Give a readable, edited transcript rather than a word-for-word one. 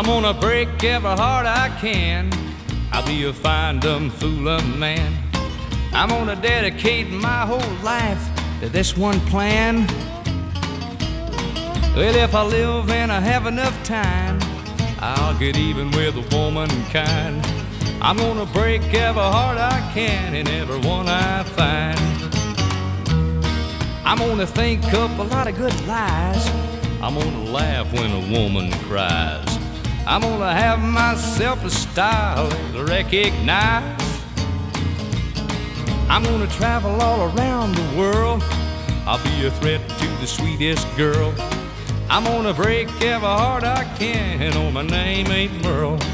I'm gonna break every heart I can. I'll be a fine, dumb, foolin' man. I'm gonna dedicate my whole life to this one plan. Well, if I live and I have enough time, I'll get even with womankind. I'm gonna break every heart I can and every one I find. I'm gonna think up a lot of good lies. I'm gonna laugh when a woman cries. I'm gonna have myself a style that's recognized. I'm gonna travel all around the world. I'll be a threat to the sweetest girl. I'm gonna break every heart I can. Oh, my name ain't Merle.